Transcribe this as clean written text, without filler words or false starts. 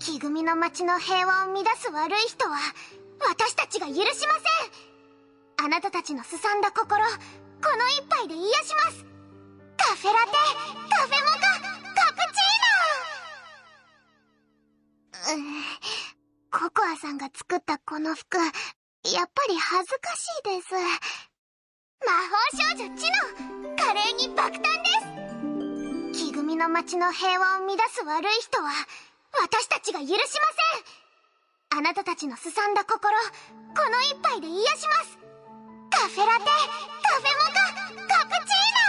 木組の町の平和を乱す悪い人は私たちが許しません。あなたたちのすさんだ心、この一杯で癒します。カフェラテ、カフェモカ、カプチーノ。ココアさんが作ったこの服、やっぱり恥ずかしいです。魔法少女チノ、華麗に爆誕です。木組の町の平和を乱す悪い人は私たちが許しません。あなたたちのすさんだ心、この一杯で癒します。カフェラテ、カフェモカ、カプチーノ。